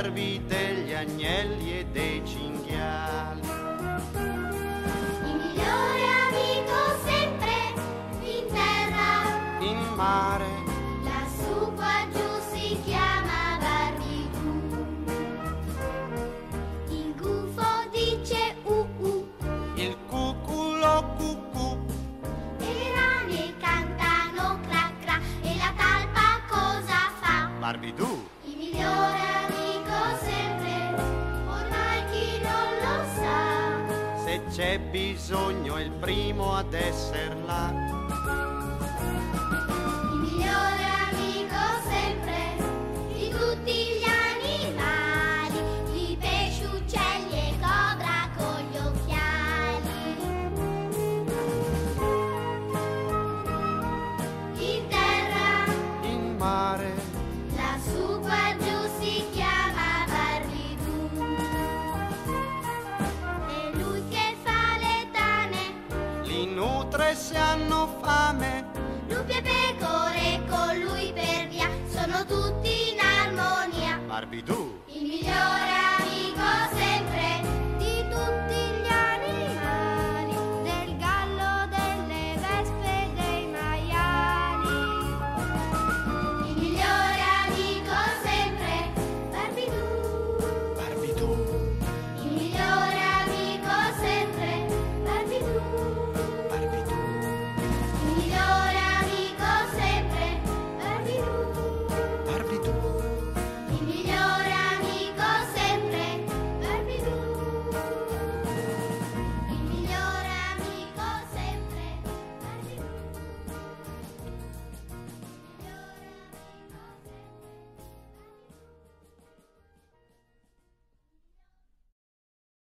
cervi, degli agnelli e dei cinghiali. Il migliore amico sempre in terra, In mare, lassù qua giù si chiama Barbidù. Il gufo dice il cuculo cucù, e le rane cantano cra cra, e la talpa cosa fa? Barbidù. Il migliore amico sempre, ormai chi non lo sa. Se c'è bisogno è il primo ad esser là. Il migliore amico sempre di tutti gli animali, di pesci, uccelli e cobra con gli occhiali. In terra, In mare, lassù qua giù si chiama Barbidù. E lui che fa le tane, li nutre se hanno fame. lupi e pecore con lui per via, sono tutti in armonia. Barbidù. Il migliore